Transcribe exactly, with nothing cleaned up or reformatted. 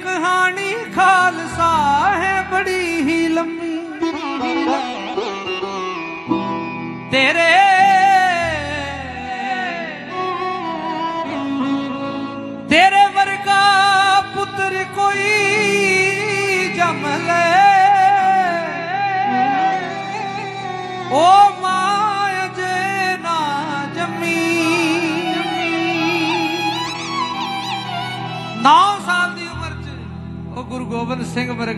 कहानी खालसा है बड़ी ही लंबी तेरे तेरे वर्गा पुत्र कोई जम ले ओ माया जे ना जमी नौ साल की उम्र च गुरु गोबिंद सिंह वर्गा